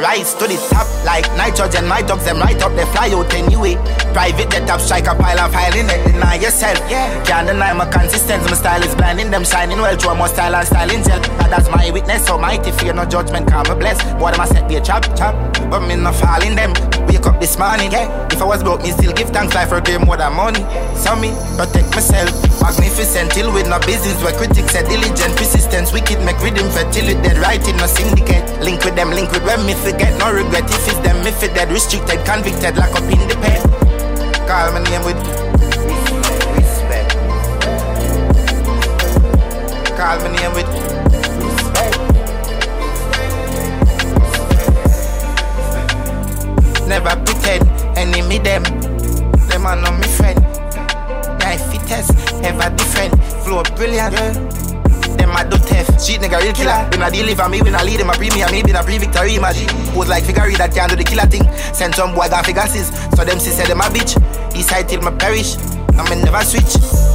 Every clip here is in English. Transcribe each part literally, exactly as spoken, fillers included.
rise to the top like nitrogen. My dogs them right up, they fly out anyway. Private jet up, strike a pile and file in it. Deny yourself, yeah. Can't deny my consistency. My style is blinding them, shining well. Through more style and style in gel. And that's my witness, so mighty fear no judgment. Can't be blessed. Boy, them I set me a chop, chop. But me not fall in them. Wake up this morning, yeah. If I was broke, me still give thanks. Life for game more than money. So me protect myself. Magnificent, till with no business. Where critics say diligent, persistence. Wicked make rhythm fertility. Dead right in no syndicate. Link with them, link with when me forget. No regret if it's them, if it dead. Restricted, convicted, lock up in the pen. Call my name with respect. Call my name with respect. Never pretend, enemy them. Them are not my friend. My fittest, ever different. Flow brilliant. Them I do theft. Street nigga real killer. When I deliver me, when I lead them, I premium. Me been a pre-victory imagine. Pose like figure that can't do the killer thing. Send some boy got figures. So them see say them a bitch. East side till me perish. I me never switch.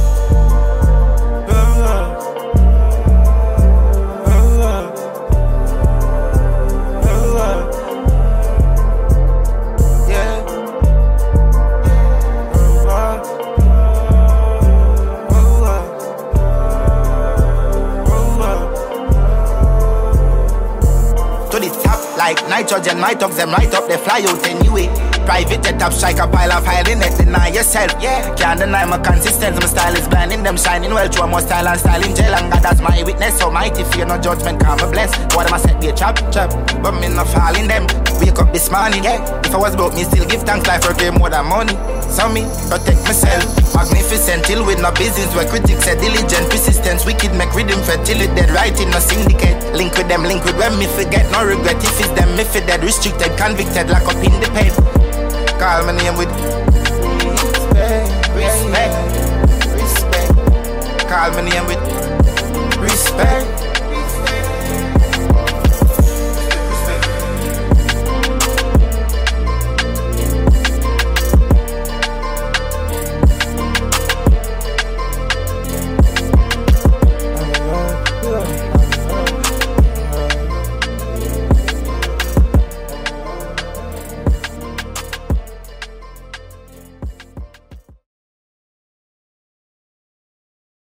Like nitrogen, my dogs them right up, they fly out anyway. Private jet up, strike a pile and file in it. Deny yourself, yeah. Can't deny my consistency. My style is blinding them, shining well. Through more style and style in gel. And God that's my witness, so mighty fear no judgment. Can't be blessed. What am I set be a chop, chop. But me not fall in them. Wake up this morning, yeah. If I was broke, me still give thanks. Life for game more than money. So me protect myself. Magnificent, till with no business. Where critics say diligent, persistence. Wicked make rhythm fertility. Dead right in no syndicate. Link with them, link with when me forget. No regret if it's them, if it dead. Restricted, convicted, lock up in the pen. Call my name with respect, respect, respect. Call my name with respect.